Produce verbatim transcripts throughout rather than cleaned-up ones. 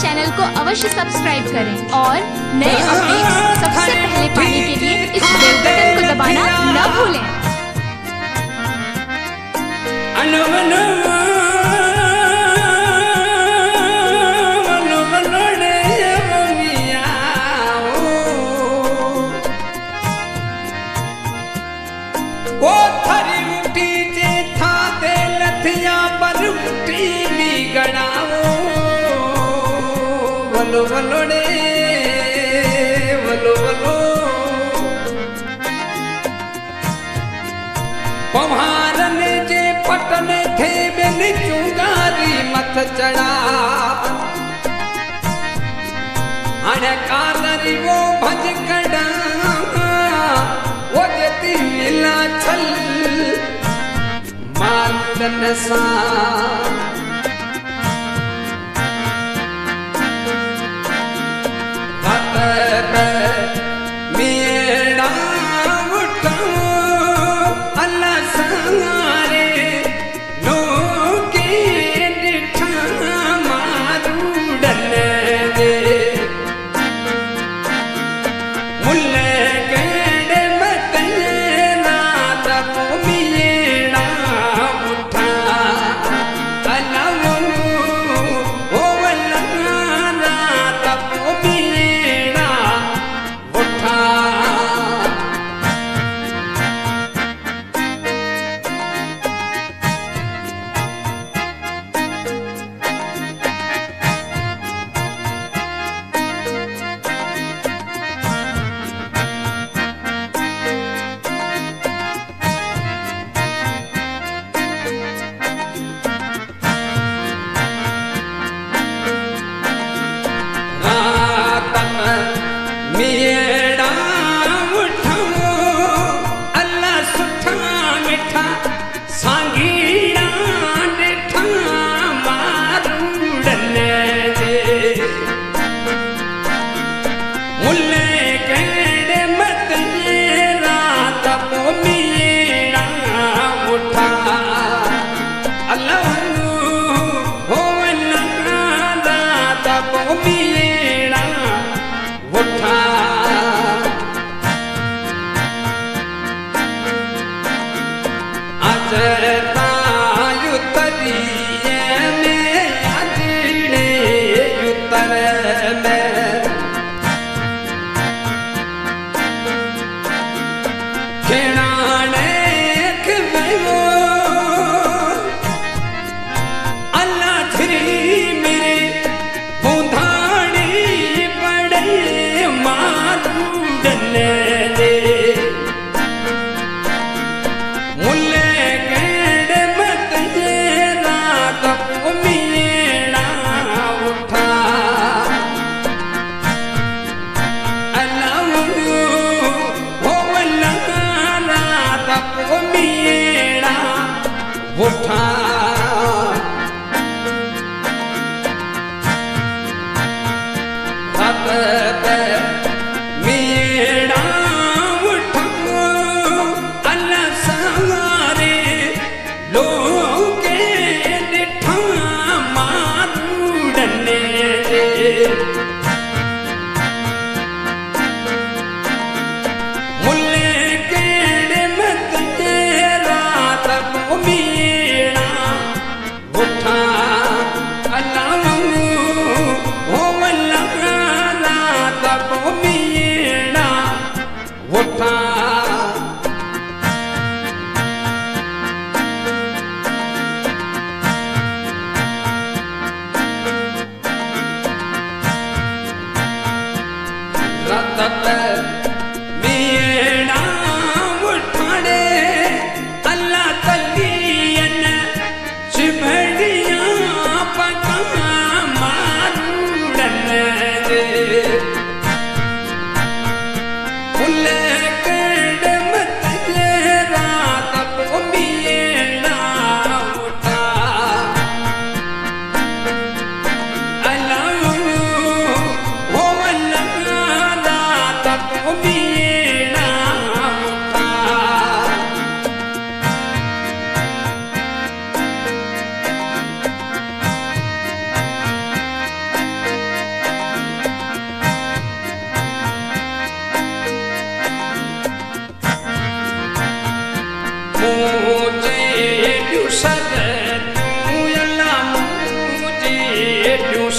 Channel को अवश्य subscribe करें और नए अपडेट्स सबसे पहले पाने के लिए इस बेल बटन को दबाना न भूलें। ओ थारी मुठी जे था दे लथिया पर मुठी भी गड़ाओ वलो वलो डे वलो वलो पवारन जे पटन थे बिन चुंगारी मथ चढ़ा अने कादरी वो भज कड़ा वो जती मिला छल मातन सा मेरा उठो अल्लाह संगारे लोके दिठा मारू डने दे मुल्ले केड़े मतना तको मेरा उठा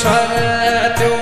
सर जो